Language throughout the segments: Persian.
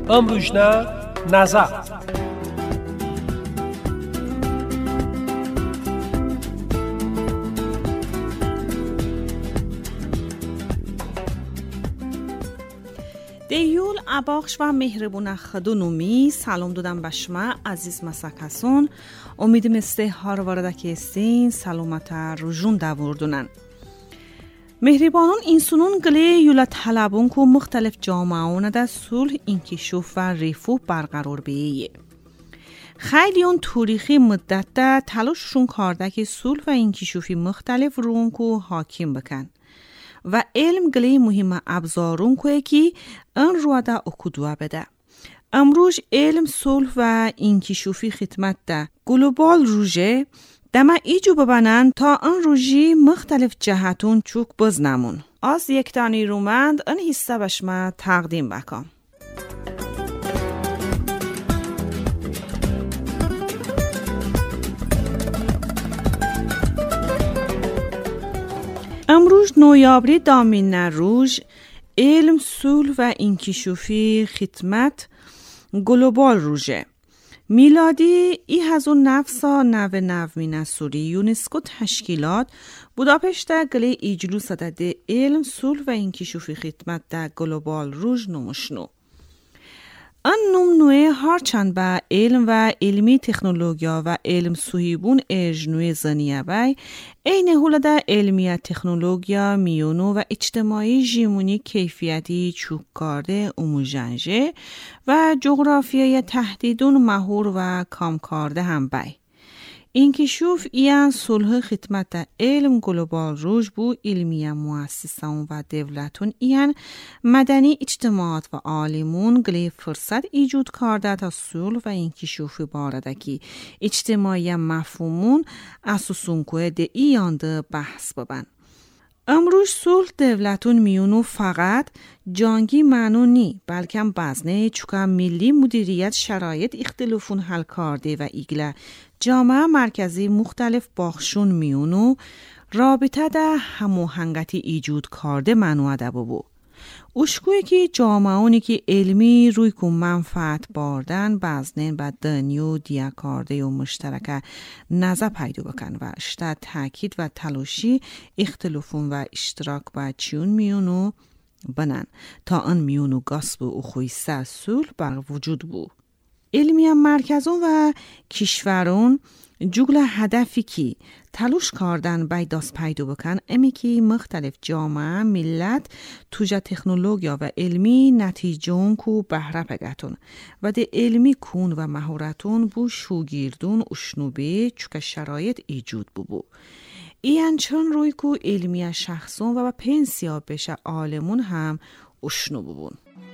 امروجنا نظر. دیول اباخش و مهربون خدونومی سلام دادم به شما عزیز مسکسون. امیدم استه هار وارده که استین سلامت رجون دوردونن. مهربانون اینسونون گلی یولا طلبون که مختلف جامعون ده صلح انکشاف و رفاه برقرار بیه. خیلی اون تاریخی مدت ده تلاششون کرده که صلح و انکشافی مختلف رون که حاکم بکن. و علم گلی مهم ابزارون که این رو ده اکدوه بده. امروز علم صلح و انکشافی خدمت ده گلوبال روژه دما ایجو ببنن تا این روژی مختلف جهتون چوک بزنمون. از یک تانی رومند این حصه بشما تقدیم بکم. امروز نویابری دامین روز علم صلح و انکشافی خدمت گلوبال روژه میلادی ای هزون نفسا نو مینسوری یونسکو تشکیلات بوداپشت گلی ایجلوس ده علم صلح و انکشافی خدمت ده گلوبال روز نمشنو. ان نوع هرچند با علم و علمی تکنولوژیا و علم سویبون اجنوی زنیه بای این هولده علمیت تکنولوژیا میونو و اجتماعی جیمونی کیفیتی چوک کرده اموجنجه و جغرافیای تهدیدون مهور و کام کرده هم بای. انکشاف ایان صلح خدمت علم گلوبال روز بو علمیه مؤسسان و دولتون ایان مدنی اجتماعات و عالمون گلی فرصت ایجود کرده تا صلح و انکشاف باردکی اجتماعی مفهومون اساسون که ده ایان ده بحث ببن. امروز صلح دولتون میونو فقط جانگی معنو نی بلکه بزنه چوکا ملی مدیریت شرایط اختلافون حل کرده و ایگله جامعه مرکزی مختلف باخشون میونو رابطه ده هماهنگتی ایجود کرده منو ده بو. اشکوی که جامعونی که علمی روی که منفعت باردن بزنین با دنیو دیا کرده و مشترکه نظر پیدا بکن و اشتا تاکید و تلاشی اختلافون و اشتراک با چیون میونو بنن تا ان میونو گاسب و خویسته صلح بر وجود بو. علمی مرکزون و کشورون جوگل هدفی که تلاش کردن بای دست پیدا بکن امی که مختلف جامعه ملت توجه تکنولوژیا و علمی نتیجون کو بهره پگتون و ده علمی کون و مهارتون بو شوگیردون اشنوبه چوک شرایط ایجود بو. این چون روی کو علمی شخصون و پنسیا بشه عالمون هم اشنو بون.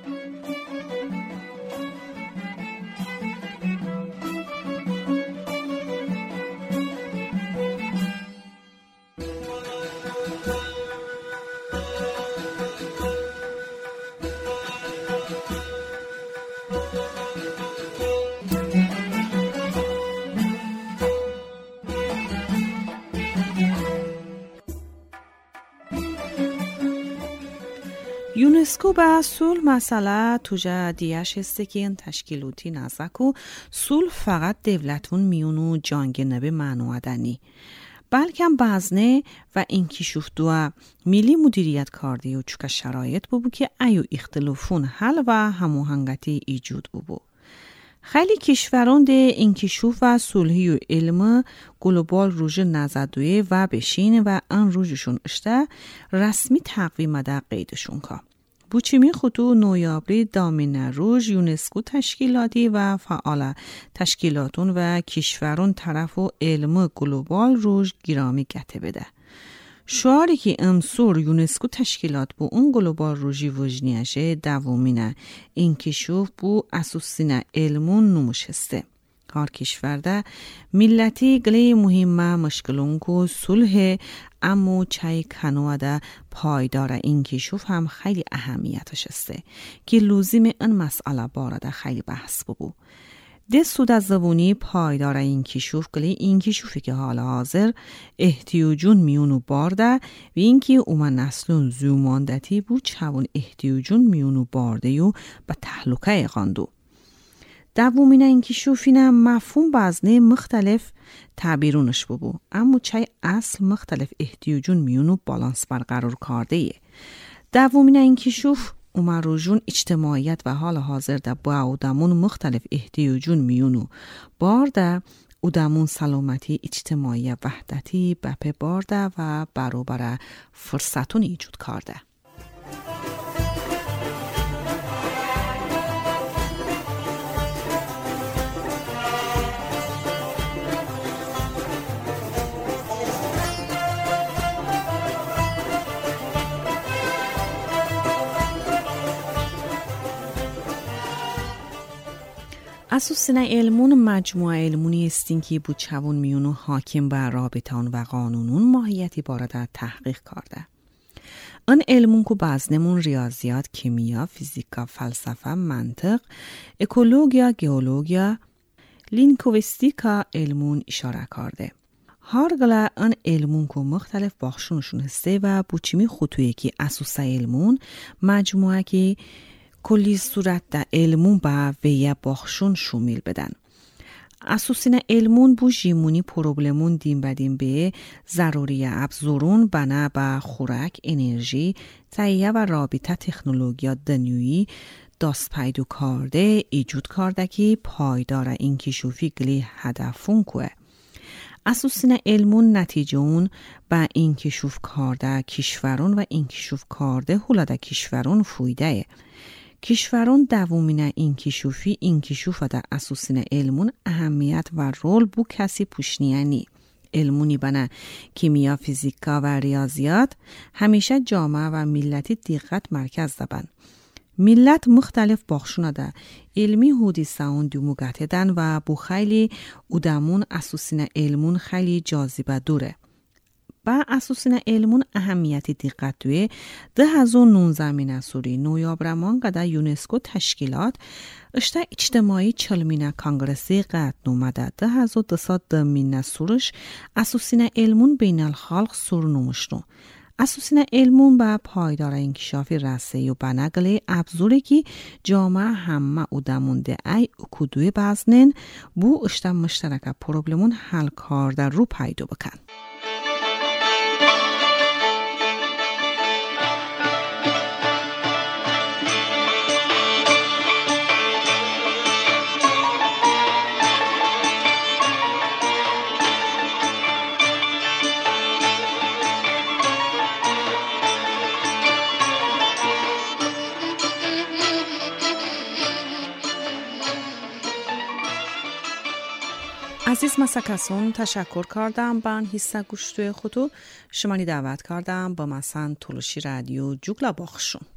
یونسکو با صلح مسئله توجه دیش هسته که این تشکیلوتی نزدکو صلح فقط دولتون میونو جانگ نبه معنوادنی بلکه بزنه و انکشاف دو ملی مدیریت کرده و چوکا شرایط ببو که ایو اختلافون حل و هماهنگتی ایجود ببو. خیلی کشوران ده انکشاف و صلحی و علم گلوبال روژه نزدوی و بشین و ان روژشون اشته رسمی تقویم ده قیدشون که. بوچیمی خطو نویابری دامین روژ یونسکو تشکیلاتی و فعال تشکیلاتون و کشوران طرف و علم گلوبال روژ گرامی گته بده. شعاری که امسور یونسکو تشکیلات بو اون گلوبال روژی وجنیشه دوامینه انکشاف بو اساسین علمون نموشسته. هر کشور ده ملتی گلی مهمه مشکلون کو صلح اما چای کنواده پایدار انکشاف هم خیلی اهمیتش است که لزوم این مسئله بارده خیلی بحث ببو. ده سود از زبونی پایدار این کشوف گلی این کشوفی که حال حاضر احتیاجون میونو بارده و اینکه اوما نسلون زوماندتی بود چون احتیاجون میونو بارده و به تحلقه غاندو. دومین این کشوفینه مفهوم بازنه مختلف تعبیرونش ببو اما چای اصل مختلف احتیاجون میونو بالانس برقرار کرده ایه. دومین این کشوف اوما روژون اجتماعیت و حال حاضر ده با آدمون مختلف احتیاجون میونو بارده آدمون سلامتی اجتماعی وحدتی بپه بارده و برابر فرصتون ایجاد کرده. اساسنا علمون مجموعه علمونی استین که بود چون میونو حاکم بر رابطان و قانونون ماهیتی بارده تحقیق کرده. ان علمون که بازنمون ریاضیات، کیمیا، فیزیکا، فلسفه، منطق، اکولوژیا، گئولوژیا، لینگویستیکا علمون اشاره کرده. هرگله ان علمون که مختلف بخشونشون هسته و بوچیمی خطویی که اساسا علمون مجموعه که کلی صورت در علمون با ویه باخشون شمیل بدن. اساسینا علمون بو جیمونی پروبلمون دیم بدیم به ضروری ابزورون بنا با خوراک، انرژی، تهیه و رابطه تکنولوژیا دنیویی دست پیدا کرده ایجود کرده که پایدار این کشوفی گلی هدفون که. اساسینا علمون نتیجه اون با این کشوف کرده کشورون و این کشوف کرده هولاده کشورون فویده. کشوران دومین این کشوف در اساسین علمون اهمیت و رول بو کسی پوشنیانی. علمونی بنا کیمیا، فیزیکا و ریاضیات همیشه جامعه و ملتی دقت مرکز دبن. ملت مختلف باخشونه ده علمی هودی ساون دوموگته دن و بو خیلی ادامون اساسین علمون خیلی جاذبه دوره. با اساسین علمون اهمیتی دقت دوی 2019 میناسوری نویابرمان قده یونسکو تشکیلات اشته اجتماعی چلمینه کانگرسی قد نومده 2200 میناسورش اساسین علمون بین الخلق سور نومشنو. اساسین علمون با پایدار انکشافی رسه و بنگله ابزوری که جامعه همه ادامون ده ای کدوی بزنین بو اشته مشترک پروبلمون حل کرده رو پیدا بکن. عزیز مسکسون تشکر کردم بان حصه گوشتوی خودو شمانی دعوت کردم با مثلا تولوشی رادیو جوگلا باخشون.